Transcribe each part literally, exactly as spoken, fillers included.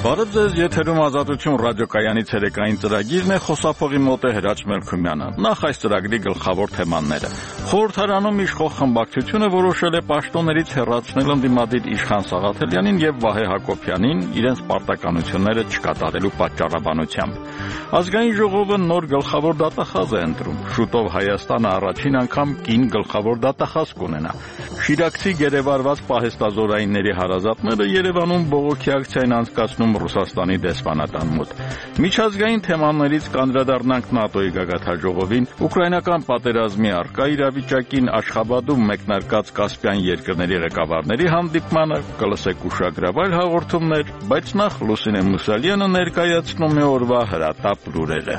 Բարև ձեզ, եթերում Ազատություն ռադիոկայանի ցերեկային ծրագիրն է, խոսափողի մոտ է Հրաչ Մելքումյանը։ Նախ այս ծրագրի գլխավոր թեմաները։ Խորհրդարանում իշխող խմբակցությունը որոշել է պաշտոններից հեռացնել ընդդիմադիր Իշխան Սաղաթելյանին եւ Վահե Հակոբյանին իրենց պարտականությունները չկատարելու պատճառաբանությամբ։ Ազգային ժողովը նոր գլխավոր դատախազ է ընտրում։ Շուտով Հայաստանը առաջին անգամ կին գլխավոր դատախազ կունենա։ Շիրակցի գերեվարված պահեստազորայինների հարազատները Երևանում բողոքի ակցիա են անցկացնում Ռուսաստանի դեսպանատան մոտ։ Միջազգային թեմաներից կանդրադառնանք ՆԱՏՕ-ի գագաթնաժողովին, ուկրաինական պատերազմի առկա իրավիճակին, Աշխաբադում մեկնարկած Կասպյան երկրների ղեկավարների հանդիպմանը, կլսեք ուշագրավայր հաղորդումներ, բայց նախ Լուսինե Մուսալյանը ներկայացնում է օրվա հրատապ լուրերը։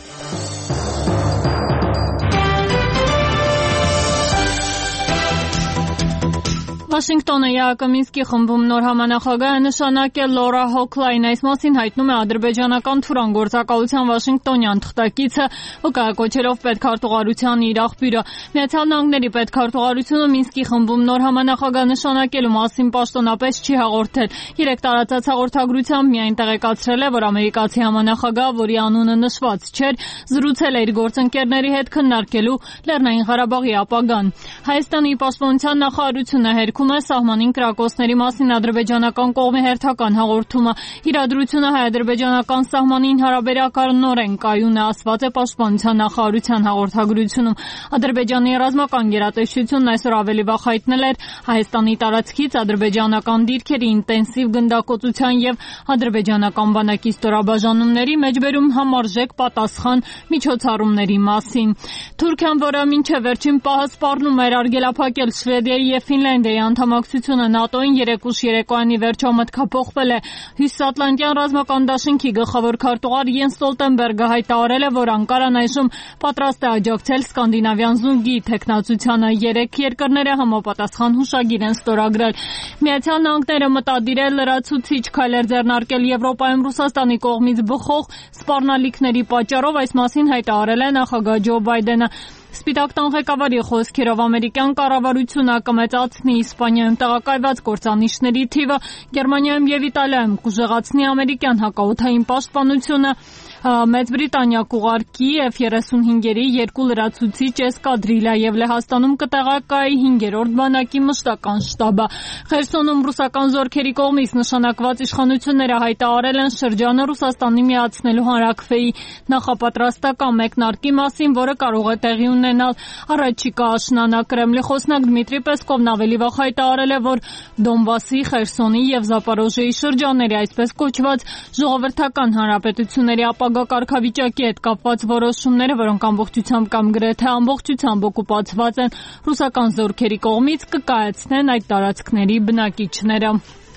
Վաշինգտոնը Յակոմինսկի խմբում նոր համանախագահ է նշանակել Լորա Հոքլայն, այս մասին հայտնում է ադրբեջանական Թուրան գործակալության Վաշինգտոնյան թղթակիցը, վկայակոչելով պետքարտուղարության իր աղբյուրը։ Միացյալ Նահանգների պետքարտուղարությունը Մինսկի խմբում նոր համանախագահ նշանակելու մասին պաշտոնապես չի հաղորդել։ Երեք տարածած հաղորդագրությամբ միայն տեղեկացրել է, որ ամերիկացի համանախագահ, որի անունը նշված չէր, զրուցել է իր գործընկերների հետ քննարկելու Լեռնային Ղարաբաղի ապագան։ Հայաստանի պաշտպանության նախարարությունը հերքում է սահմանին կրակոցների մասին ադրբեջանական կողմի հերթական հաղորդումը։ Իրադրությունը հայ-ադրբեջանական սահմանին հարաբերական նորեն կայուն է, ասված է պաշտպանության նախարարության հաղորդագրությունում։ Ադրբեջանի ռազմական գերատեսչությունն այսօր ավելի վաղ հայտնել էր Հայաստանի տարածքից ադրբեջանական դիրքերի ինտենսիվ գնդակոծության եւ ադրբեջանական բանակի ստորաբաժանումների մեջբերում համարժեք պատասխան միջոցառումների մասին։ Թուրքիան, որը մինչև վերջին պահը սպառնում էր արգելափակել Շվեդիայի եւ Ֆինլանդիայի անդամակցությունը ՆԱՏՕ-ին, երեկուշ երեկոյանի վերջո մտքափոխվել է։ Հյուսիսատլանտյան ռազմական դաշինքի գլխավոր քարտուղար Յենս Ստոլտենբերգը հայտարարել է, որ Անկարան այժմ պատրաստ է աջակցել սկանդինավյան զունգի թեկնածությանը։ Երեք երկրները համապատասխան հուշագիր են ստորագրել։ Միացյալ Նահանգները մտադիր է լրացուցիչ քայլեր ձեռնարկել Եվրոպայում Ռուսաստանի կողմից բխող սպառնալիքների պատճառով, այս մասին հայտարարել է նախագահ Ջո Բայդենը։ Սպիտակ տան ղեկավարի խոսքերով ամերիկյան կառավարությունը կմեծացնի Իսպանիայում տեղակայված կործանիչների թիվը, Գերմանիայում եւ Իտալիայում կուժեղացնի ամերիկյան հակաօդային պաշտպանությունը, Մեծ Բրիտանիա կուղարկի Էֆ երեսունհինգերի երկու լրացուցիչ էսկադրիլա եւ Լեհաստանում կտեղակայի հինգերորդ բանակի մշտական շտաբը։ Խերսոնում ռուսական զորքերի կողմից նշանակված իշխանությունները հայտարարել են շրջանը Ռուսաստանի միացնելու հանրաքվեի նախապատրաստական մեկնարկի մասին, որը կարող է տեղի ունենալ առաջիկա աշնանը։ Կրեմլի խոսնակ Դմիտրի Պեսկովն ավելի վաղ հայտարարել է, որ Դոնբասի, Խերսոնի եւ Զապորոժիեի շրջանների այսպես կոչված ժողովրդական հանրապետությունների ապագա կարգավիճակի հետ կապված որոշումները, որոնք ամբողջությամբ կամ գրեթե ամբողջությամբ օկուպացված են ռուսական զորքերի կողմից, կկայացնեն այդ տարածքների բնակիչները։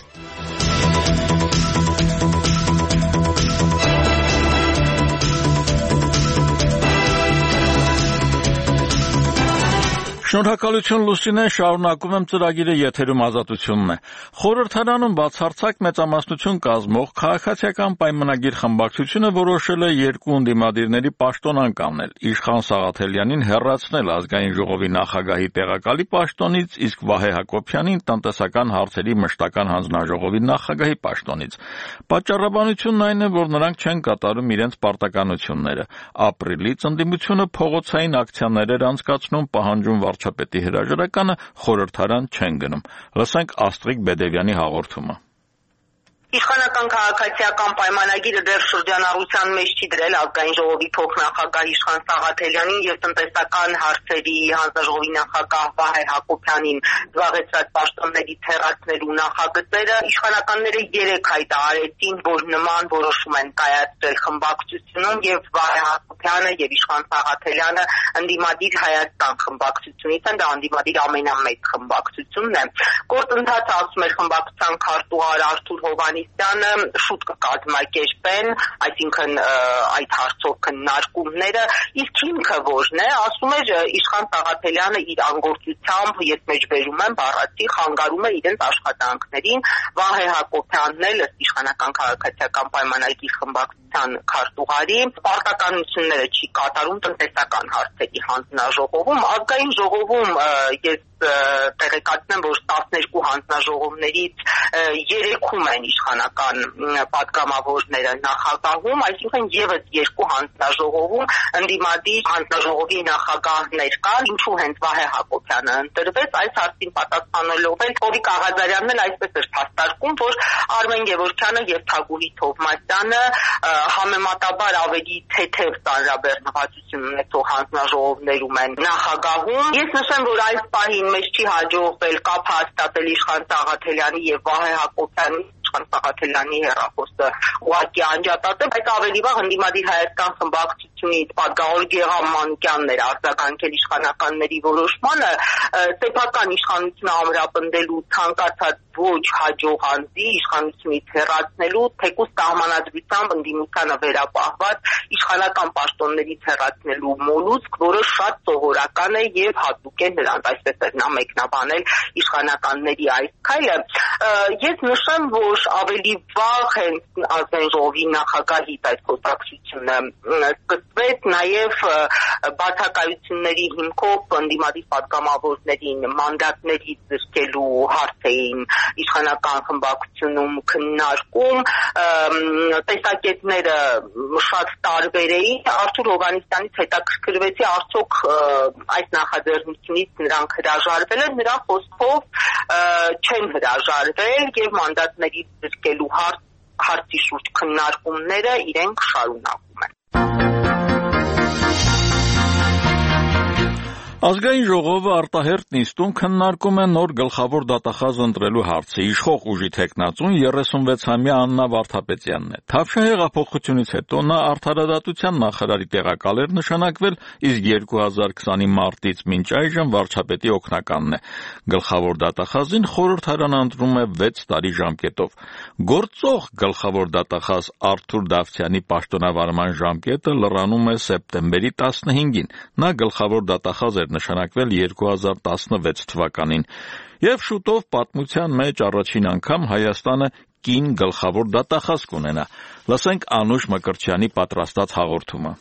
Շնորհակալություն Լուսինե, շարունակում եմ ծրագիրը, եթերում Ազատությունն է։ Խորհրդարանում բացարձակ մեծամասնություն կազմող քաղաքացիական պայմանագիր խմբակցությունը որոշել է երկու ընդդիմադիրների պաշտոնանկ անել՝ Իշխան Սաղաթելյանին հեռացնել ազգային ժողովի նախագահի տեղակալի պաշտոնից, իսկ Վահե Հակոբյանին տնտեսական հարցերի մշտական հանձնաժողովի նախագահի պաշտոնից։ Պատճառաբանությունն այն է, որ նրանք չեն կատարում իրենց պարտականությունները։ Ապրիլից ընդդիմությունը փողոցային ակցիաներ էր անցկացնում, պահանջում վարչապետի հրաժարականը, խորհրդարան չեն գնում։ Լսենք Աստրիկ Բեդևյանի հաղորդումը։ Իշխանական քաղաքացիական պայմանագիրը դեռ շրջանառության մեջ չի դրել ազգային ժողովի փոխնախագահ Իշխան Սաղաթելյանին եւ տնտեսական հարցերի հանձնաժողովի նախագահ Վահե Հակոբյանին զբաղեցրած պաշտոններից հեռացնելու նախագծերը։ Իշխանականները երեք հայտարարեցին, որ նման որոշում են կայացրել խմբակցությունում եւ Վահե Հակոբյանը եւ Իշխան Սաղաթելյանը ընդդիմադիր Հայաստան խմբակցությունից են, դա ընդդիմադիր ամենամեծ խմբակցությունն է։ Գործընթացը, ասում էր խմբակցության քարտուղար Արթուր Հովհաննիսյանը, շուտ կկազմակերպեն, այսինքն այդ հարցով քննարկումները, իսկ հիմքը որն է, ասում էր Իշխան Սաղաթելյանը իր անգործությամբ, ես մեջբերում եմ բառացի, խանգարում է իրենց աշխատանքներին, Վահե Հակոբյանն էլ ըստ իշխանական քաղաքացիական պայմանագիր խմբակցության քարտուղարի պարտականությունները չի կատարում տնտեսական հարցերի հանձնաժողովում, ազգային ժողովում ես տեղեկացնեմ, որ տասներկու հանձնաժողովներից երեքում են իշխանական պատգամավորները նախագահում, այսինքն եւս երկու հանձնաժողովում ընդդիմադիր հանձնաժողովի նախագահներ կար, ինչու հենց Վահե Հակոբյանը ընտրվեց, այս հարցին պատասխանելով էլ Հովիկ Աղազարյանն էլ այսպես էր փաստարկում, որ Արմեն Գևորգյանը եւ Թագուհի Թովմասյանը համեմատաբար ավելի թեթև ծանրաբեռնվածություն ունեցող հանձնաժողովներում են նախագահում։ Ես նշեմ, որ այս պահին մեզ չի հաջողվել կապ հաստատել Իշխան Սաղաթելյանի եւ Վահե Հակոբյանի Իշխան Սաղաթելյանի հեռախոսը ուղղակի անջատել, բայց ավելի վաղ ընդդիմադիր Հայաստան խմբակցությունից պատգամավոր Գեղամ Մանուկյանն էր արձագանքել իշխանականների որոշմանը, սեփական իշխանությունը ամրապնդելու ցանկացած ոչ հաջող անձի իշխանությունից հեռացնելու, թեկուզ սահմանադրությամբ ընդդիմությանը վերապահված իշխանական պաշտոններից հեռացնելու մոլուցք, որը շատ սովորական է եւ հատուկ է նրանց, այսպես էր նա մեկնաբանել իշխանականների այս քայլը։ Ես նշեմ, որ ավելի վաղ հենց ազգային ժողովի նախագահից այդ խոսակցությունը սկսվեց, նաեւ բացակայությունների հիմքով ընդդիմադիր պատգամավորներին մանդատների զրկելու հարց էին իշխանական խմբակցությունում քննարկում, տեսակետները շատ տարբեր էին։ Արթուր Հովհաննիսյանից հետաքրքրվեցի, արդյոք այս նախաձեռնությունից նրանք հրաժարվել են, նրա խոսքով չեն հրաժարվել եւ մանդատների զրկելու հարց, հարցի շուրջ քննարկումները իրենք շարունակում են։ Ազգային ժողովը արտահերթ նիստում քննարկում է նոր գլխավոր դատախազ ընտրելու հարցը։ Իշխող ուժի թեկնածուն երեսունվեցամյա Աննա Վարդապետյանն է։ Թավշյա հեղափոխությունից հետո նա արդարադատության նախարարի տեղակալ էր նշանակվել, իսկ երկու հազար քսանի մարտից մինչ այժմ վարչապետի օգնականն է։ Գլխավոր դատախազին խորհրդարանը ընտրում է վեց տարի ժամկետով։ Գործող գլխավոր դատախազ Արթուր Դավթյանի պաշտոնավարման ժամկետը լրանում է սեպտեմբերի տասնհինգին։ Նա գլխավոր դատախազ էր նշանակվել երկու հազար տասնվեց թվականին, եւ շուտով պատմության մեջ առաջին անգամ Հայաստանը կին գլխավոր դատախազ կունենա։ Լսենք Անուշ Մկրտչյանի պատրաստած հաղորդումը։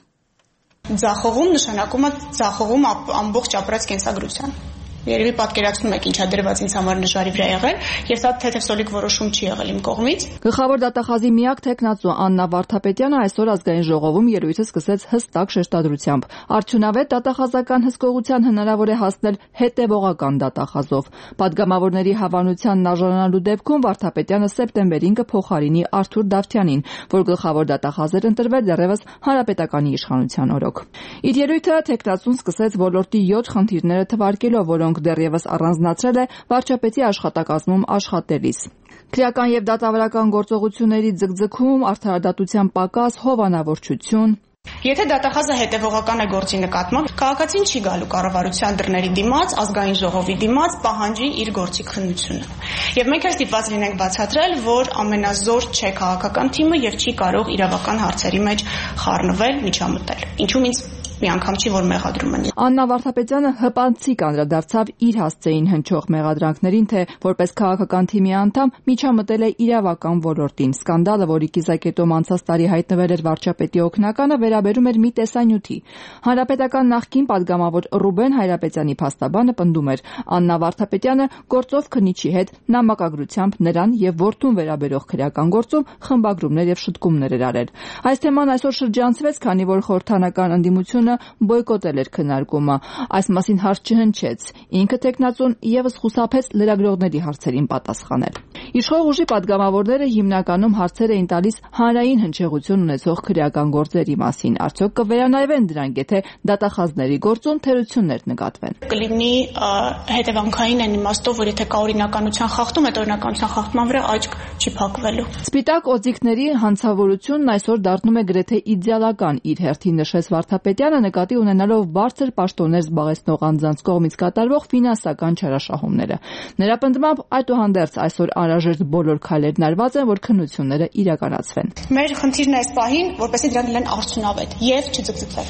Ձախողում նշանակում է ձախողում ամբողջ ապրած կենսագրության։ Երևի պատկերացնում եք ինչա դրված ինձ համար նժարի վրա եղել, եւ սա թեթևսոլիկ որոշում չի եղել իմ կողմից։ Գլխավոր դատախազի միակ թեկնածու Աննա Վարդապետյանը այսօր ազգային ժողովում ելույթը սկսեց հստակ շեշտադրությամբ։ Արդյունավետ դատախազական հսկողության հնարավոր է հասնել հետևողական դատախազով։ Պատգամավորների հավանությանն արժանանալու դեպքում Վարդապետյանը սեպտեմբերին կփոխարինի Արթուր Դավթյանին, որ գլխավոր դատախազ էր ընտրվել դեռևս Հանրապետականի իշխանության օրոք։ Իր ելույթը թեկնածուն սկսեց ոլորտի յոթ խնդիրները թվարկելով, որոնք դեռևս առանձնացրել է վարչապետի աշխատակազմում աշխատելիս։ Քրեական եւ դատավարական գործողությունների ձգձգում, արդարադատության պակաս, հովանավորչություն։ Եթե դատախազը հետևողական է գործի նկատմամբ, քաղաքացին չի գալու կառավարության դռների դիմաց, ազգային ժողովի դիմաց պահանջի իր գործի քննությունը։ Եվ մենք այս դիպված լինենք բացատրել, որ ամենազոր չէ քաղաքական թիմը եւ չի կարող իրավական հարցերի մեջ խառնվել, միջամտել։ Ինչու՞ ինձ մի անգամ չի որ մեղադրում են։ Աննա Վարդապետյանը հպանցիկ անդրադարձավ իր հասցեին հնչող մեղադրանքներին, թե որպես քաղաքական թիմի անդամ միջամտել է իրավական ոլորտին։ Սկանդալը, որի կիզակետում անցած տարի հայտնվել էր վարչապետի օգնականը, վերաբերում էր մի տեսանյութի։ Հանրապետական նախկին падգամավոր Ռուբեն Հայրապետյանի փաստաբանը պնդում էր, Աննա Վարդապետյանը գործով քննիչի հետ նամակագրությամբ նրան եւ որդուն վերաբերող քրեական գործում խմբագրումներ եւ շտկումներ էր արել։ Այս թեման այսօր շրջանցվեց, քանի որ խորհրդանական ընդդիմությունը բոյկոտել էր քննարկումը։ Այս մասին հարց չհնչեց։ Ինքը տեխնացուն եւս խուսափեց լրագրողների հարցերին պատասխանել։ Իշխող ուժի падգամավորները հիմնականում հարցեր էին տալիս հանրային հնչեղություն ունեցող քրեական գործերի մասին։ Արդյոք կվերանայվեն դրանք, եթե դատախազների գործում թերություններ նկատվեն։ Կլինի հետևանքային այն իմաստով, որ եթե կա օրինականության խախտում, այդ օրինականության խախտման վրա աչք չի փակվելու։ Սպիտակ օձիքների հանցավորությունն այսօր դառնում է գրեթե իդեալական, իր հերթին նշեց Վարդապետյանը, նկատի ունենալով բարձր պաշտոններ զբաղեցնող անձանց կողմից կատարվող ֆինանսական չարաշահումները։ Նրա պնդմամբ, այդուհանդերձ այսօր անհրաժեշտ բոլոր քայլերն արված են, որ քննությունները իրականացվեն։ Մեր խնդիրն է այս պահին, որպեսզի դրանք լինեն արդյունավետ եւ չձգձգվեն։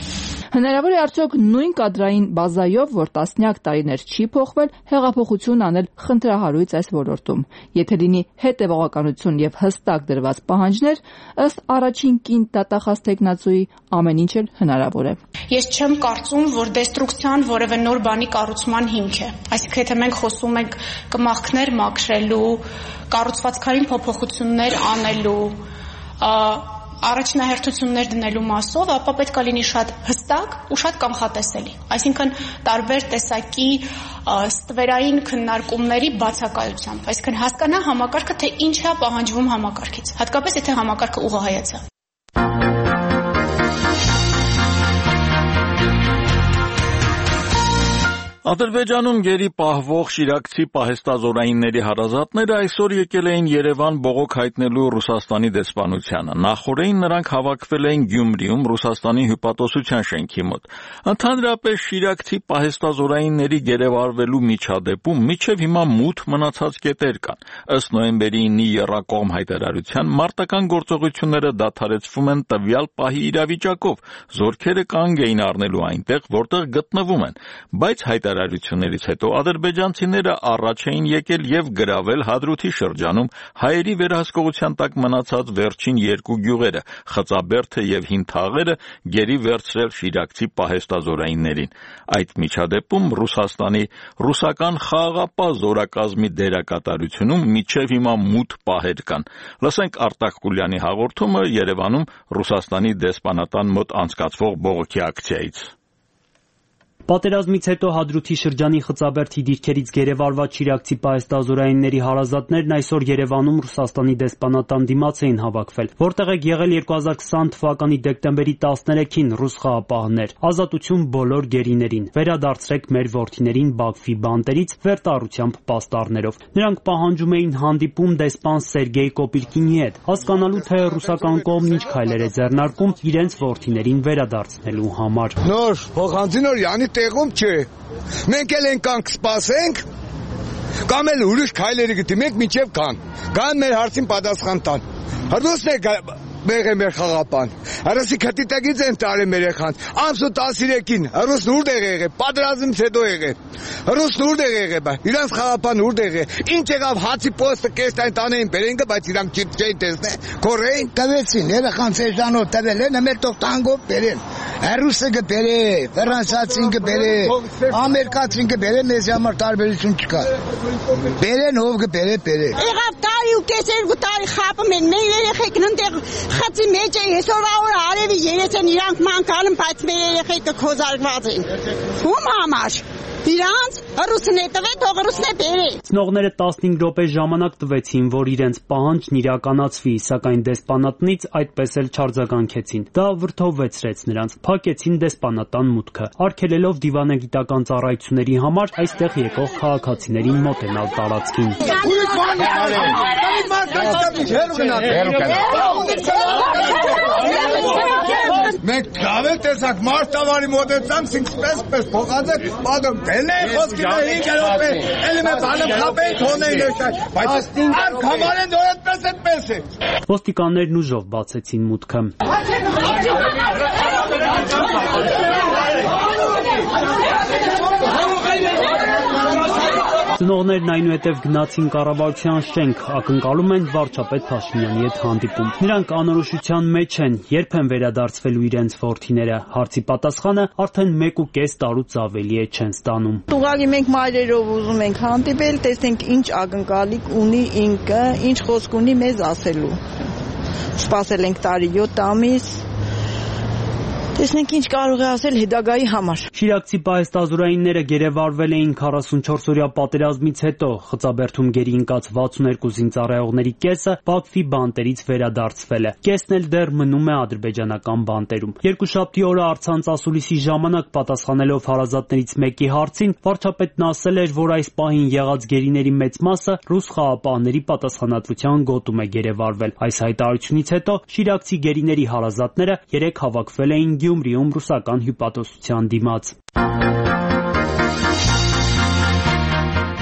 Հնարավոր է արդյոք նույն կադրային բազայով, որ տասնյակ տարիներ չի փոխվել, հեղափոխություն անել խնդրահարույց այս ոլորտում։ Եթե լինի հետևողականություն եւ հստակ դրված պահանջներ, ըստ առաջին կին դատախազ տեխնացուի ամեն ինչ էլ հնարավոր է։ Ես չեմ կարծում, որ դեստրուկցիան որևէ նոր բանի կառուցման հիմք է։ Այսինքն եթե մենք խոսում ենք կմախքներ մաքրելու, կառուցվածքային փոփոխություններ անելու, առաջնահերթություններ դնելու մասով, ապա պետք է լինի շատ հստակ ու շատ կանխատեսելի։ Այսինքն տարբեր տեսակի ստվերային քննարկումների բացակայությամբ։ Այսինքն հասկանա համակարգը, թե ինչ է պահանջվում համակարգից, հատկապես եթե համակարգը ուղղահայաց է։ Ադրբեջանում գերի պահվող շիրակցի պահեստազորայինների հարազատները այսօր եկել էին Երևան բողոք հայտնելու Ռուսաստանի դեսպանությանը։ Նախորդին նրանք հավաքվել էին Գյումրիում Ռուսաստանի հյուպատոսության շենքի մոտ։ Ընդհանրապես շիրակցի պահեստազորայինների գերեվարվելու միջադեպում մինչև հիմա մութ մնացած կետեր կան։ Ըստ նոյեմբերի ինի եռակողմ հայտարարության մարտական գործողությունները դադարեցվում են տվյալ պահի իրավիճակով։ Զորքերը կանգ էին առնելու այնտեղ, որտեղ գտնվում են, բայց հայտարարություններից հետո ադրբեջանցիները առաջ էին եկել եւ գրավել Հադրութի շրջանում հայերի վերահսկողության տակ մնացած վերջին երկու գյուղերը՝ Խծաբերդը եւ Հինթաղերը, գերի վերցրել շիրակցի պահեստազորայիններին։ Այդ միջադեպում Ռուսաստանի ռուսական խաղաղապահ զորակազմի դերակատարությունում մինչև հիմա մութ պահեր կան։ Լսենք Արտակ Կուլյանի հաղորդումը Երևանում Ռուսաստանի դեսպանատան մոտ անցկացվող բողոքի ակցիայից։ Պատերազմից հետո Հադրութի շրջանի Խծաբերդի դիրքերից գերեվարված շիրակցի պահեստազորայինների հարազատներն այսօր Երևանում Ռուսաստանի դեսպանատան դիմաց էին հավաքվել, որտեղ եք եղել երկու հազար քսան թվականի դեկտեմբերի տասներեքին ռուս խաղապահներ, ազատություն բոլոր գերիներին, վերադարձրեք մեր որդիներին Բաքվի բանտերից վերտառությամբ պաստառներով։ Նրանք պահանջում էին հանդիպում դեսպան Սերգեյ Կոպիրկինի հետ, հասկանալու թե ռուսական կողմն ինչ քայլեր է ձեռնարկում իրենց որդիներին վերադարձնելու համար։ Նոր փոխանցին որ տեղում չէ։ Մենք էլ ենք կանք սպասենք, կամ էլ ուրիշ քայլերի գտիմենք մինչև կան։ Կան մեր հարցին պատասխան տան։ Հրդուսն է Մեղե մեր խաղապան։ Հրուսի քտիտագից են տարել մեր երեխան։ Ամսու տասներեքին հրուսն ուր դեղ եղե, պատերազմից հետո եղե։ Հրուսն ուր դեղ եղե, բայց իրանց խաղապան ուր դեղ եղե։ Ինչ եղավ հացի պոստը կեստային տանեին բերենգը, բայց իրանք չէին տեսնե։ Կորեին տվեցին, երեխան սերժանով տվել են, մեր տող տանգով բերեն։ Հրուսը գբերե, ֆրանսիացին գբերե, ամերիկացին գբերե, մեզ համար տարբերություն չկա։ Բերեն ով գբերե, բերե։ Եղավ տարի ու կես երկու տարի խապում են, մեր երեխեքն ընդեղ խծի մեջ է, այսօրվա օրը արևի երես են իրանք մանկալում, բայց մեր երեխեքը քոզարկված են։ Ում համար։ Իրանց հրուսն է տվե, թող հրուսն է բերե։ Ծնողները տասնհինգ րոպե ժամանակ տվեցին, որ իրենց պահանջն իրականացվի, սակայն դեսպանատնից այդպես էլ չարձագանքեցին։ Դա վրդովվեցրեց նրանց, փակեցին դեսպանատան մուտքը, արգելելով դիվանագիտական ծառայությունների համար այստեղ եկող քաղաքացիներին մոտենալ տարածքին։ Մենք լավ էլ տեսակ մարտավարի մոտեցանք, ինքսպես պես փոխանցեք, պատում դելն է խոսքին հինգ րոպե, էլի մեր բանը խապեին թողնեին եշայ, բայց արք համար են որ այդպես այդպես է։ Ոստիկաններն ուժով բացեցին մուտքը։ Ծնողներն այնուհետև գնացին կառավարության շենք, ակնկալում են վարչապետ Փաշինյանի հետ հանդիպում։ Նրանք անորոշության մեջ են, երբ են վերադարձվելու իրենց որդիները։ Հարցի պատասխանը արդեն մեկ ու կես տարուց ավելի է չեն ստանում։ Ուղղակի մենք մայրերով ուզում ենք հանդիպել, տեսնենք ինչ ակնկալիք ունի ինքը, ինչ խոսք ունի մեզ ասելու։ Սպասել ենք տարի յոթ ամիս։ Տեսնենք ինչ կարող է ասել հետագայի համար։ Շիրակցի պահեստազորայինները գերեվարվել էին քառասունչորս-օրյա պատերազմից հետո, Խծաբերդում գերի ընկած վաթսուներկու զինծառայողների կեսը Բաքվի բանտերից վերադարձվել է։ Կեսն էլ դեռ մնում է ադրբեջանական բանտերում։ Երկուշաբթի օրը առցանց ասուլիսի ժամանակ պատասխանելով հարազատներից մեկի հարցին, վարչապետն ասել էր, որ այս պահին եղած գերիների մեծ մասը ռուս խաղապահների պատասխանատվության գոտում է գերեվարվել։ Այս հայտարարությունից հետո շիրակցի գերիների հարազատները երեք հավաքվել էին Գյումրիում ռուսական հյուպատոսության դիմաց։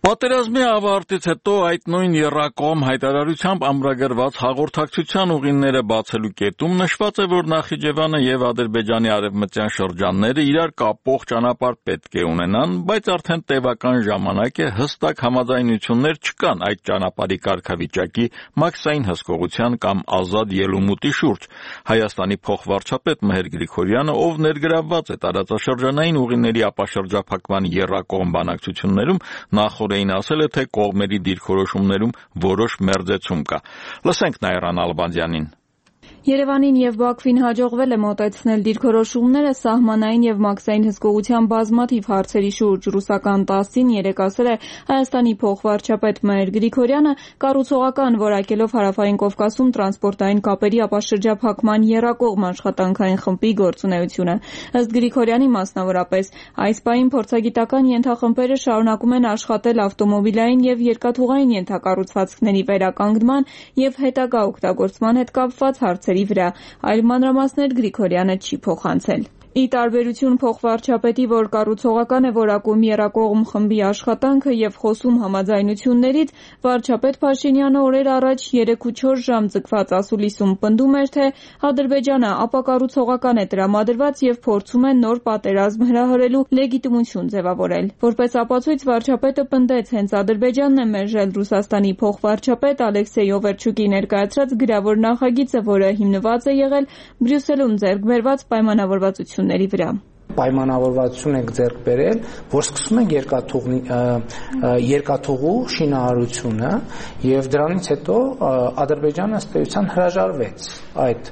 Պատերազմի ավարտից հետո այդ նույն եռակողմ հայտարարությամբ ամրագրված հաղորդակցության ուղիները բացելու կետում նշված է, որ Նախիջևանը եւ Ադրբեջանի արևմտյան շրջանները իրար կապող ճանապարհ պետք է ունենան, բայց արդեն տևական ժամանակ է հստակ համաձայնություններ չկան այդ ճանապարհի կարգավիճակի մաքսային հսկողության կամ ազատ ելումուտի շուրջ։ Հայաստանի փոխվարչապետ Մհեր Գրիգորյանը, ով ներգրավված է տարածաշրջանային ուղիների ապաշրջափակման եռակողմ բանակցություններում, նախորդ ասել է, թե կողմերի դիրքորոշումներում որոշ մերձեցում կա։ Լսենք Նաիրան Ալբանդյանին։ Երևանին եւ Բաքվին հաջողվել է մոտեցնել դիրքորոշումները սահմանային եւ մաքսային հսկողության բազմաթիվ հարցերի շուրջ։ Ռուսական տասին երեք ասել է Հայաստանի փոխվարչապետ Մհեր Գրիգորյանը, կառուցողական որակելով Հարավային Կովկասում տրանսպորտային կապերի ապաշրջափակման եռակողմ աշխատանքային խմբի գործունեությունը։ Ըստ Գրիգորյանի, մասնավորապես, այս պահին փորձագիտական ենթախմբերը շարունակում են աշխատել ավտոմոբիլային եւ երկաթուղային ենթակառուցվածքների վերականգնման եւ հետագա օգտագործման հետ կապված հարցերի վրա, այլ մանրամասներ Գրիգորյանը չի փոխանցել։ Ի տարբերություն փոխվարչապետի, որ կառուցողական է որակում եռակողմ խմբի աշխատանքը եւ խոսում համաձայնություններից, վարչապետ Փաշինյանը օրեր առաջ երեք ու չորս ժամ ձգված ասուլիսում պնդում էր, թե Ադրբեջանը ապակառուցողական է տրամադրված եւ փորձում է նոր պատերազմ հրահրելու լեգիտիմություն ձևավորել։ Որպես ապացույց վարչապետը պնդեց, հենց Ադրբեջանն է մերժել Ռուսաստանի փոխվարչապետ Ալեքսեյ Օվերչուկի ներկայացրած գրավոր նախագիծը, որը հիմնված է եղել Բրյուսելում ձեռք բերված պայմանավորվածությունների վրա։ Պայմանավորվածություն ենք ձեռք բերել, որ սկսում ենք երկաթուղի երկաթուղու շինարարությունը եւ դրանից հետո Ադրբեջանը ըստ էության հրաժարվեց այդ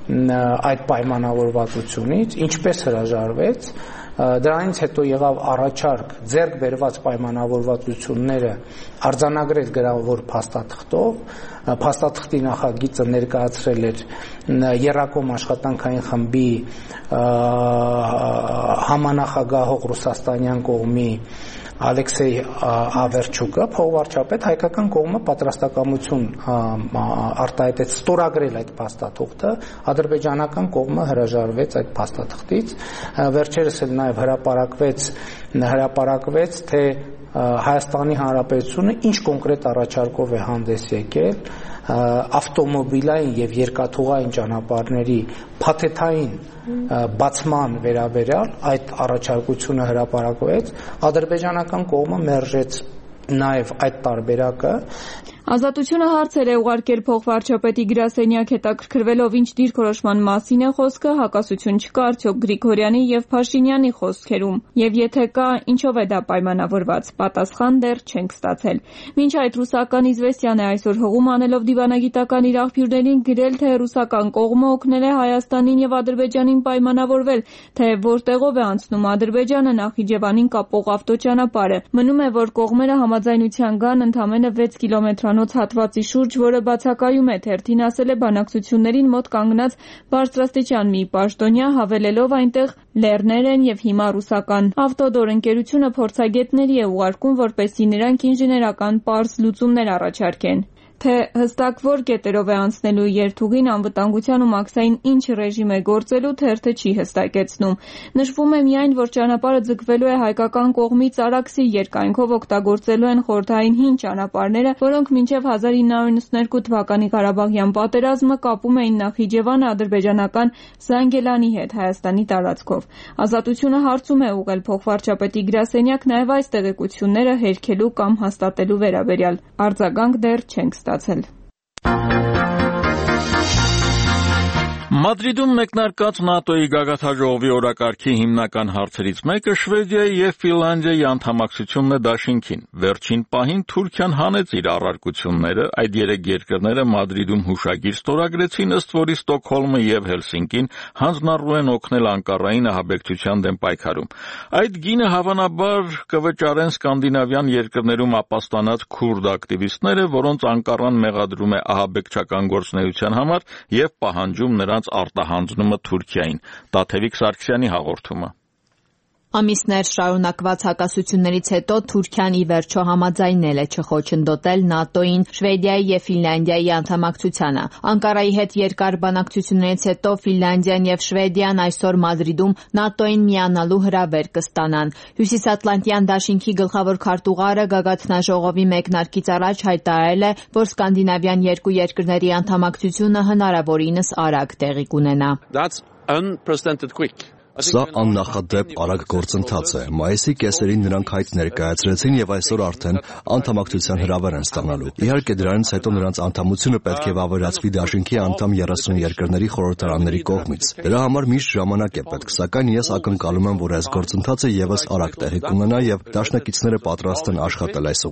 այդ պայմանավորվածությունից, ինչպես հրաժարվեց, դրանից հետո եղավ առաջարկ ձեռք բերված պայմանավորվածությունները արձանագրել գրավոր փաստաթղթով, փաստաթղթի նախագիծը ներկայացրել էր եռակողմ աշխատանքային խմբի համանախագահող ռուսաստանյան կողմի Ալեքսեյ Ավերչուկը, փոխվարչապետ, հայկական կողմը պատրաստակամություն արտահայտեց ստորագրել այդ փաստաթղթը, ադրբեջանական կողմը հրաժարվեց այդ փաստաթղթից, վերջերս էլ նաև հրապարակվեց հրապարակվեց, թե Հայաստանի Հանրապետությունը ինչ կոնկրետ առաջարկով է հանդես եկել ավտոմոբիլային եւ երկաթուղային ճանապարհների փաթեթային բացման վերաբերյալ այդ առաջարկությունը հրապարակվեց, ադրբեջանական կողմը մերժեց նաև այդ տարբերակը։ Ազատությունը հարցեր է ուղարկել փոխվարչապետի գրասենյակ, հետաքրքրվելով ինչ դիրքորոշման մասին է խոսքը, հակասություն չկա արդյոք Գրիգորյանի եւ Փաշինյանի խոսքերում, եւ եթե կա, ինչով է դա պայմանավորված, պատասխան դեռ չենք ստացել։ Մինչ այդ ռուսական Իզվեստիան է այսօր հողում անելով դիվանագիտական իր աղբյուրներին գրել, թե ռուսական կողմը օգնել է Հայաստանին եւ Ադրբեջանին պայմանավորվել, թե որտեղով է անցնում Ադրբեջանը Նախիջևանին կապող ավտոճանապարհը։ Մնում է, որ կողմերը համաձայնության գան ընդամենը վեց կիլոմետրանոց հատվածի շուրջ, որը բացակայում է, թերթին ասել է բանակցություններին մոտ կանգնած բարձրաստիճան մի պաշտոնյա, հավելելով այնտեղ լեռներ են եւ հիմա ռուսական ավտոդոր ընկերությունը փորձագետների է ուղարկում, որպեսզի նրանք ինժեներական պարզ լուծումներ առաջարկեն։ Թե հստակ որ կետերով է անցնելու երթուղին, անվտանգության ու մաքսային ինչ ռեժիմ է գործելու, թերթը չի հստակեցնում։ Նշվում է միայն, որ ճանապարհը ձգվելու է հայկական կողմից Արաքսի երկայնքով, օգտագործելու են խորհրդային հին ճանապարհները, որոնք մինչև հազար ինը հարյուր նվաթ թվականի Ղարաբաղյան պատերազմը կապում էին Նախիջևանը ադրբեջանական Զանգելանի հետ Հայաստանի տարածքով։ Ազատությունը հարցում է ուղղել փոխվարչապետի գրասենյակ նաև այս տեղեկությունները հերքելու կամ հաստատելու վերաբերյալ։ Արձագանք դեռ չենք ստացել։ Մադրիդում մեկնարկած ՆԱՏՕ-ի գագաթնաժողովի օրակարգի հիմնական հարցերից մեկը Շվեդիայի եւ Ֆինլանդիայի անդամակցությունն է դաշինքին։ Վերջին պահին Թուրքիան հանեց իր առարկությունները, այդ երեք երկրները Մադրիդում հուշագիր ստորագրեցին, ըստ որի Ստոկհոլմը եւ Հելսինկին հանձնառու են օգնել Անկարային ահաբեկչության դեմ պայքարում։ Այդ գինը հավանաբար կվճարեն սկանդինավյան երկրներում ապաստանած քուրդ ակտիվիստները, որոնց Անկարան մեղադրում է ահաբեկչական գործունեության համար եւ պահանջում նրանց արտահանձնումը Թուրքիային։ Տաթևիկ Սարգսյանի հաղորդումը։ Ամիսներ շարունակված հակասություններից հետո Թուրքիան ի վերջո համաձայնել է չխոչընդոտել ՆԱՏՕ-ին, Շվեդիայի եւ Ֆինլանդիայի անդամակցությանը։ Անկարայի հետ երկար բանակցություններից հետո Ֆինլանդիան եւ Շվեդիան այսօր Մադրիդում ՆԱՏՕ-ին միանալու հրավեր կստանան։ Հյուսիսատլանտյան դաշինքի գլխավոր քարտուղարը գագաթնաժողովի մեկնարկից առաջ հայտարարել է, որ սկանդինավյան երկու երկրների անդամակցությունը հնարավորինս արագ տեղի կունենա։ Սա աննախադեպ արագ գործընթաց է։ Մայիսի կեսերին նրանք հայտ ներկայացրեցին եւ այսօր արդեն անդամակցության հրավեր են ստանալու։ Իհարկե դրանից հետո նրանց անդամությունը պետք է վավերացվի դաշինքի անդամ երեսուն երկրների խորհրդարանների կողմից։ Դրա համար միշտ ժամանակ է պետք, սակայն ես ակնկալում եմ, որ այս գործընթացը եւս արագ տեղի կունենա եւ դաշնակիցները պատրաստ են աշխատել այս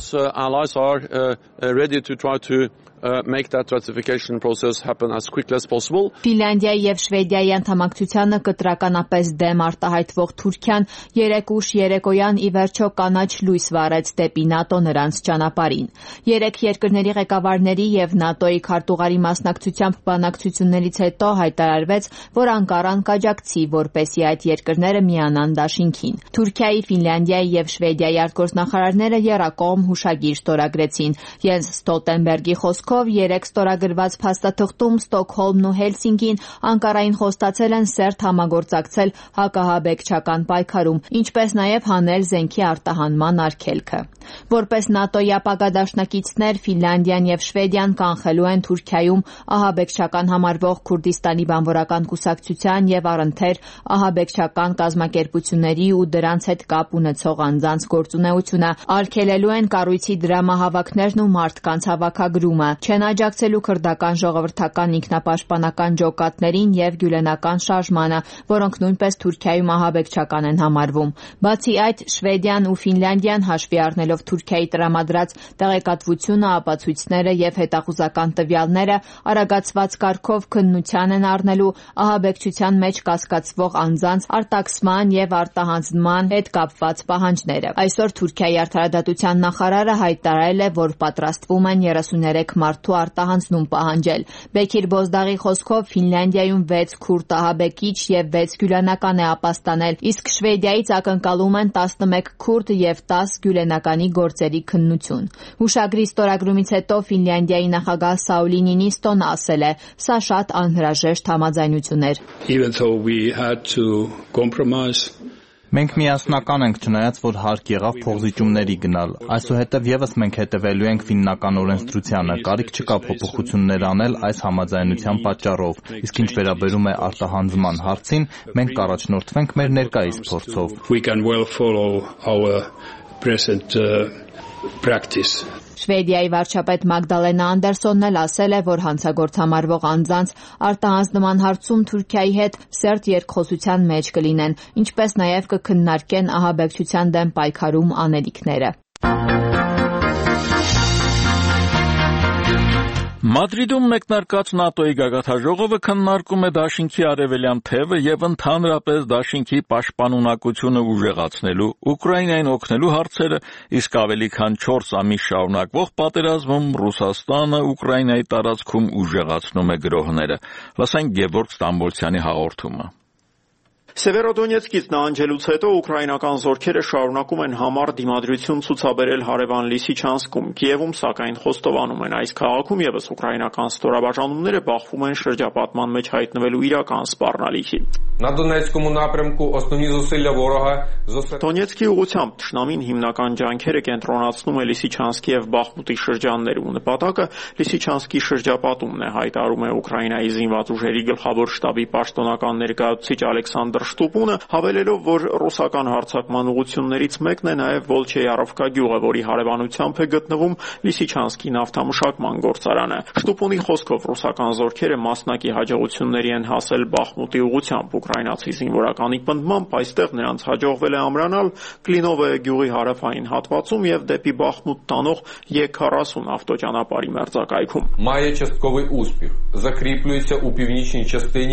ուղղությամբ։ Uh, make that ratification process happen as quickly as possible. Ֆինլանդիայի եւ Շվեդիայի անդամակցությանը կտրականապես դեմ արտահայտվող Թուրքիան երեք ուշ երեկոյան ի վերջո կանաչ լույս վառեց դեպի ՆԱՏՕ նրանց ճանապարհին։ Երեք երկրների ղեկավարների եւ ՆԱՏՕ-ի քարտուղարի մասնակցությամբ բանակցություններից հետո հայտարարվեց, որ Անկարան կաջակցի, որպեսզի այդ երկրները միանան դաշինքին։ Թուրքիայի, Ֆինլանդիայի եւ Շվեդիայի արտգործնախարարները եռակողմ հուշագիր ստորագրեցին։ Յենս Ստոլտենբերգի խոսքով երեք ստորագրված փաստաթղթում Ստոկհոլմն ու Հելսինկին Անկարային խոստացել են սերտ համագործակցել հակահաբեկչական պայքարում, ինչպես նաև հանել զենքի արտահանման արգելքը։ Որպես ՆԱՏՕ-ի ապագա դաշնակիցներ Ֆինլանդիան եւ Շվեդիան կանխելու են Թուրքիայում ահաբեկչական համարվող Քուրդիստանի բանվորական կուսակցության եւ առընթեր ահաբեկչական կազմակերպությունների ու դրանց հետ կապ ունեցող անձանց գործունեությունը, արգելելու են կառույցի դրամահավաքներն ու մարդկանց հավաքագրումը, չեն աջակցելու քրդական ժողովրդական ինքնապաշտպանական ջոկատներին եւ գյուլենական շարժմանը, որոնք նույնպես Թուրքիայում ահաբեկչական են համարվում։ Բացի այդ, Շվեդիան ու Ֆինլանդիան հաշվի առնելով Թուրքիայի տրամադրած տեղեկատվությունը, ապացույցները եւ հետախուզական տվյալները արագացված կարգով քննության են առնելու ահաբեկչության մեջ կասկածվող անձանց արտաքսման եւ արտահանձնման հետ կապված պահանջները։ Այսօր Թուրքիայի արդարադատության նախարարը հայտարարել է, որ պատրաստվում են երեսուներեք մարդու արտահանձնում պահանջել։ Բեկիր Բոզդաղի խոսքով Ֆինլանդիայում վեց քուրդ ահաբեկիչ եւ վեց գյուլենական է ապաստանել, իսկ Շվեդիայից ակնկալում են տասնմեկ քուրդ եւ տասը գյուլենականի գործերի քննություն։ Հուշագրի ստորագրումից հետո Ֆինլանդիայի նախագահ Սաուլի Նինիստոն ասել է. «Սա շատ անհրաժեշտ համաձայնություն էր»։ Մենք միասնական ենք, չնայած որ հարկ եղավ փոխզիջումների գնալ։ Այսուհետև եւս մենք հետևելու ենք ֆիննական օրենսդրությանը, կարիք չկա փոփոխություններ անել այս համաձայնության պատճառով։ Իսկ ինչ վերաբերում է արտահանձնման հարցին, մենք կառաջնորդվենք մեր ներկայիս փորձով։ Շվեդիայի վարչապետ Մագդալենա Անդերսոնն էլ ասել է, որ հանցագործ համարվող անձանց արտահանձնման հարցում Թուրքիայի հետ սերտ երկխոսության մեջ կլինեն, ինչպես նաև կքննարկեն ահաբեկչության դեմ պայքարում անելիքները։ Մադրիդում մեկնարկած ՆԱՏՕ-ի գագաթնաժողովը քննարկում է դաշինքի արևելյան թևը եւ ընդհանրապես դաշինքի պաշտպանունակությունը ուժեղացնելու, Ուկրաինային օգնելու հարցերը, իսկ ավելի քան չորս ամիս շարունակվող պատերազմում Ռուսաստանը Ուկրաինայի տարածքում ուժեղացնում է գրոհները։ Լսենք Գևորգ Ստամբոլցյանի հաղորդումը։ Սևերոդոնեցկից նահանջելուց հետո ուկրաինական զորքերը շարունակում են համառ դիմադրություն ցուցաբերել հարևան Լիսիչանսկում, Կիևում սակայն խոստովանում են այս քաղաքում եւս ուկրաինական ստորաբաժանումները բախվում են շրջապատման մեջ հայտնվելու իրական սպառնալիքի։ Դոնեցկի ուղղությամբ թշնամին հիմնական ջանքերը կենտրոնացնում է Լիսիչանսկի եւ Բախմուտի շրջաններում։ Նպատակը Լիսիչանսկի շրջապատումն է, հայտարարում է Ուկրաինայի զինված ուժերի գլխավոր շտաբի պաշտոնական ներկայացուցիչ Ալեքսանդր Շտուպունը, հավելելով, որ ռուսական հարձակման ուղղություններից մեկն է նաև Վոլչեյարովկա գյուղը, որի հարևանությամբ է գտնվում Լիսիչանսկի նավթամշակման գործարանը։ Շտուպունի խոսքով ռուսական զորքերը մասնակի հաջողությունների են հասել Բախմուտի ուղղությամբ։ Ուկրաինացի զինվորականի պնդմամբ այստեղ նրանց հաջողվել է ամրանալ Կլինովը գյուղի հարավային հատվածում եւ դեպի Բախմուտ տանող Է քառասուն ավտոճանապարհի մերձակայքում։ Має частковий успіх. Закріплюється у північній частині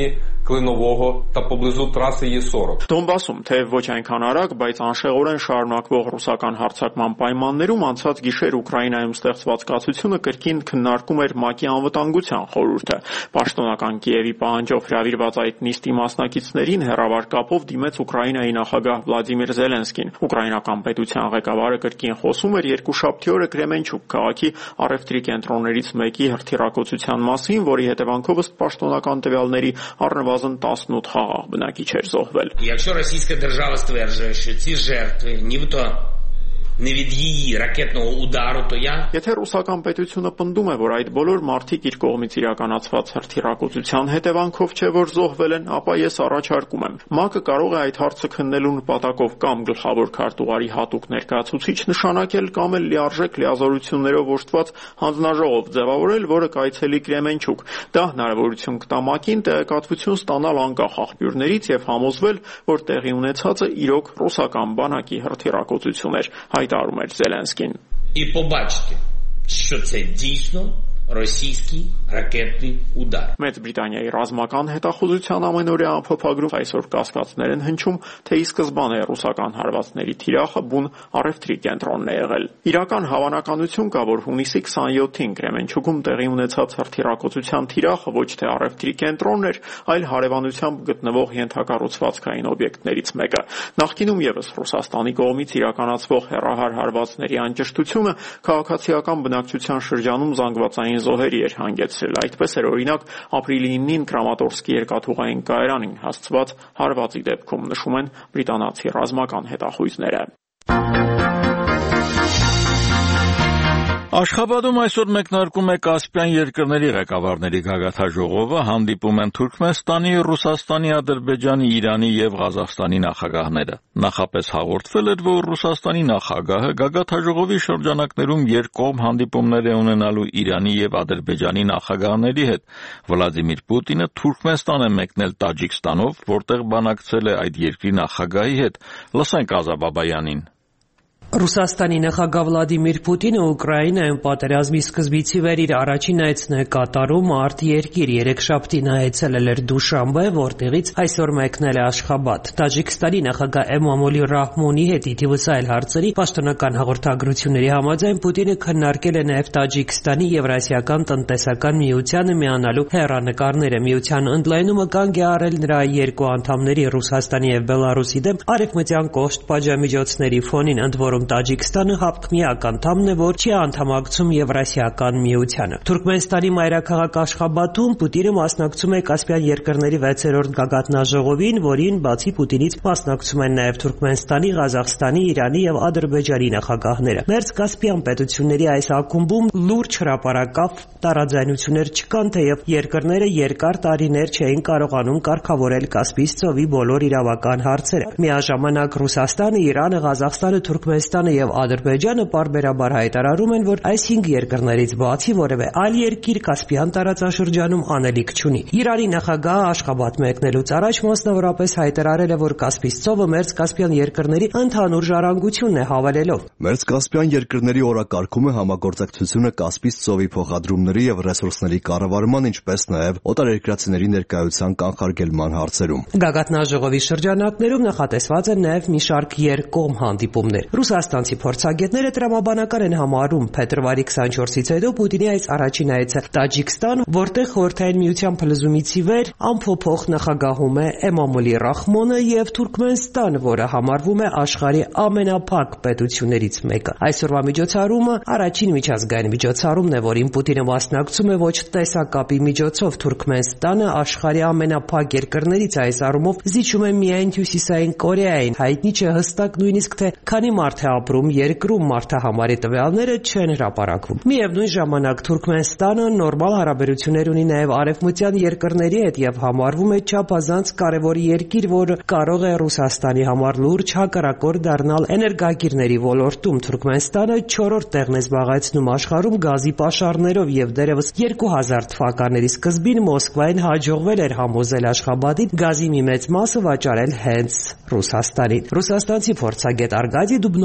Клинового та поблизу траси Є сорок. Դոնբասում թեև ոչ այնքան արագ, բայց անշեղորեն շարունակվող ռուսական հարձակման պայմաններում անցած գիշեր Ուկրաինայում ստեղծված կացությունը կրկին քննարկում էր ՄԱԿ-ի անվտանգության խորհուրդը։ Պաշտոնական Կիևի պահանջով հրավիրված այդ նիստի մասնակիցներին հեռավար կապով դիմեց Ուկրաինայի նախագահ Վլադիմիր Զելենսկին։ Ուկրաինական պետության ղեկավարը կրկին խոսում էր երկուշաբթի օրը Կրեմենչուկ քաղաքի առևտրի կենտրոններից մեկի հրթիռակոծության մասին, որի հետևանքով ըստ պաշտոնական տվյալների առնվազն տասնութ խաղաղ բնակիչ էր զոհվել։ Якщо російська держава стверджує, що ці жертви нібито не від її ракетного удару, то я... Եթե ռուսական պետությունը պնդում է, որ այդ բոլոր մարդիկ իր կողմից իրականացված հրթիռակոծության հետևանքով չէ, որ զոհվել են, ապա ես առաջարկում եմ։ ՄԱԿ-ը կարող է այդ հարցը քննելու նպատակով կամ գլխավոր քարտուղարի հատուկ ներկայացուցիչ նշանակել կամ էլ լիարժեք լիազորություններով օժտված հանձնաժողով ձևավորել, որը կայցելի Կրեմենչուկ։ Դա հնարավորություն կտա ՄԱԿ-ին տեղեկատվություն ստանալ անկախ աղբյուրներից եւ համոզվել, որ տեղի ունեցածը իրոք ռուսական բանակի հրթիռակոծություն էր, հայտարարում էր Զելենսկին։ І побачити, що це дійсно ռոսійський ռակետний удар։ Մեծ Բրիտանիայի ռազմական հետախուզության ամենօրյա ամփոփագրում այսօր կասկածներ են հնչում, թե ի սկզբանե ռուսական հարվածների թիրախը բուն առևտրի կենտրոնն է եղել։ Իրական հավանականություն կա, որ հունիսի քսանյոթին Կրեմենչուկում տեղի ունեցած հրթիռակոծության թիրախը ոչ թե առևտրի կենտրոնն էր, այլ հարևանությամբ գտնվող ենթակառուցվածքային օբյեկտներից մեկը։ Նախկինում եւս Ռուսաստանի կողմից իրականացվող հեռահար հարվածների անճշտությունը քաղաքացիական բնակչության շրջանում զանգվածային զոհերի էր հանգեցրել։ Այդպես էր օրինակ ապրիլի ինին Կրամատորսկի երկաթուղային կայարանին հասցված հարվածի դեպքում, նշում են բրիտանացի ռազմական հետախույզները։ Աշխաբադում այսօր մեկնարկում է Կասպյան երկրների ղեկավարների գագաթաժողովը, հանդիպում են Թուրքմենստանի, Ռուսաստանի, Ադրբեջանի, Իրանի եւ Ղազախստանի նախագահները։ Նախապես հաղորդվել էր, որ Ռուսաստանի նախագահը գագաթաժողովի շրջանակներում երկկողմ հանդիպումներ է ունենալու Իրանի եւ Ադրբեջանի նախագահների հետ։ Վլադիմիր Պուտինը Թուրքմենստան է մեկնել Տաջիկստանով, որտեղ բանակցել է այդ երկրի նախագահի հետ։ Լսենք Ազաբաբայանին։ Ռուսաստանի նախագահ Վլադիմիր Պուտինը Ուկրաինայում պատերազմի սկզբից ի վեր իր առաջին այցն է կատարում արտերկիր։ Երեքշաբթի նա այցելել էր Դուշանբե, որտեղից այսօր մեկնել է Աշխաբադ։ Տաջիկստանի նախագահ Էմամոլի Ռահմոնի հետ ի թիվս այլ հարցերի պաշտոնական հաղորդագրությունների համաձայն Պուտինը քննարկել է նաև Տաջիկստանի Եվրասիական տնտեսական միությանը միանալու հեռանկարները։ Միության ընդլայնումը կանգ է առել նրա երկու անդամների Ռուսաստանի եւ Բելարուսի դեմ արևմտյան կոշտ պատժամիջոցների ֆոնին, ընդ որում Տաջիկստանը հապկմիակ անդամն է, որ չի անդամակցում Եվրասիական միությանը։ Թուրքմենստանի մայրաքաղաք Աշխաբադում Պուտինը մասնակցում է Կասպյան երկրների վեցերորդ գագաթնաժողովին, որին բացի Պուտինից մասնակցում են նաև Թուրքմենստանի, Ղազախստանի, Իրանի եւ Ադրբեջանի նախագահները։ Մերձկասպյան պետությունների այս ակումբում լուրջ հրապարակավ տարաձայնություններ չկան, թեև երկրները երկար տարիներ չէին կարողանում կարգավորել Կասպից ծովի բոլոր իրավական հարցերը։ Միաժամանակ Ռուսաստանը, Իրանը, Ղազախստանը, Թուրքմենստանը եւ Ադրբեջանը պարբերաբար հայտարարում են, որ այս հինգ երկրներից բացի որևէ այլ երկիր Կասպյան տարածաշրջանում անելիք չունի։ Իրանի նախագահը Աշխաբադ մեկնելուց առաջ մասնավորապես հայտարարել է, որ Կասպից ծովը Մերձկասպյան երկրների ընդհանուր ժառանգությունն է, հավելելով. Մերձկասպյան երկրների օրակարգում է համագործակցությունը Կասպից ծովի փոխադրումների եւ ռեսուրսների կառավարման, ինչպես նաեւ օտարերկրացիների ներկայության կանխարգելման հարցերում։ Գագաթնաժողովի շրջանակներում նախատեսված են նաեւ մի շարք երկկողմ հանդիպումներ։ Ռուսաստանցի փորձագետները տրամաբանական են համարում փետրվարի քսանչորսից հետո Պուտինի այս առաջին այցը Տաջիկստան, որտեղ խորհրդային միության փլուզումից ի վեր ամփոփող նախագահում է Էմամոլի Ռահմոնը, եւ Թուրքմենստան, որը համարվում է աշխարհի ամենափակ պետություններից մեկը։ Այսօրվա միջոցառումը առաջին միջազգային միջոցառումն է, որին Պուտինը մասնակցում է ոչ տեսակապի միջոցով։ Թուրքմենստանը աշխարհի ամենափակ երկրներից այս առումով զիջում է միայն Հյուսիսային Կորեային։ Հայտնի չէ հստակ նույնիսկ թե քանի մարդ է ապրում երկրում, մարդահամարի տվյալները չեն հրապարակվում։ Միևնույն ժամանակ Թուրքմենստանը նորմալ հարաբերություններ ունի նաև արևմտյան երկրների հետ եւ համարվում է չափազանց կարևոր երկիր, որը կարող է Ռուսաստանի համար լուրջ հակառակորդ դառնալ էներգակիրների ոլորտում։ Թուրքմենստանը չորրորդ տեղն է զբաղեցնում աշխարհում գազի պաշարներով եւ դերևս երկու հազար թվականների սկզբին Մոսկվային հաջողվել էր համոզել Աշխաբադին գազի մի մեծ մասը վաճառել հենց Ռուսաստանին։ Ռուսաստանցի փորձագետ Արգադի Դուբնովը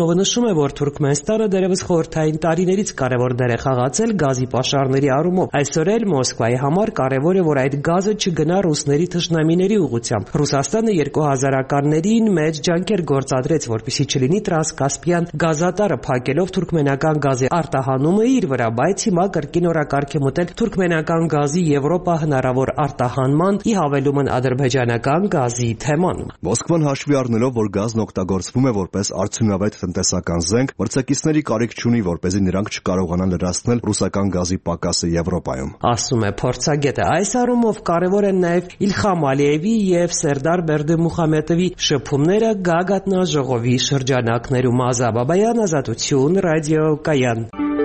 Ալիևովը նշում է, որ Թուրքմենստանը դերևս խորհրդային տարիներից կարևոր դեր է խաղացել գազի պաշարների առումով։ Այսօր էլ Մոսկվայի համար կարևոր է, որ այդ գազը չգնա ռուսների թշնամիների ուղղությամբ։ Ռուսաստանը երկու հազարականներին մեծ ջանքեր գործադրեց, որպեսզի չլինի Տրանսկասպիան գազատարը, փակելով թուրքմենական գազի արտահանումը իր վրա, բայց հիմա կրկին օրակարգ է մտել թուրքմենական գազի Եվրոպա հնարավոր արտահանման ի հավելումն ադրբեջանական գազի թեման։ Մոսկվան հաշվի առնելով, որ գազն օգտագործվում է որպես արդյունավետ տնտեսական զենք, մրցակիցների կարիք չունի, որպեսզի նրանք չկարողանան լրացնել ռուսական գազի պակասը Եվրոպայում։ Ասում է փորձագետը։ Այս առումով կարևոր են նաև Իլխամ Ալիևի եւ Սերդար Բերդիմուխամեդովի շփումները գագաթնաժողովի շրջանակներում։ Ազա Բաբայան, Ազատություն, ռադիո Կայան։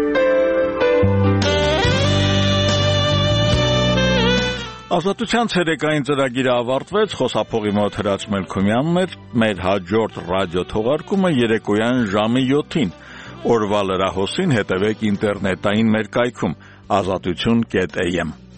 Ազատության ցերեկային ծրագիրը ավարտվեց, խոսափողի մոտ Հրաչ Մելքումյանն էր, մեր հաջորդ ռադիո թողարկումը երեկոյան ժամը յոթին։ Օրվա լրահոսին հետևեք ինտերնետային մեր կայքում ազատություն կետ am։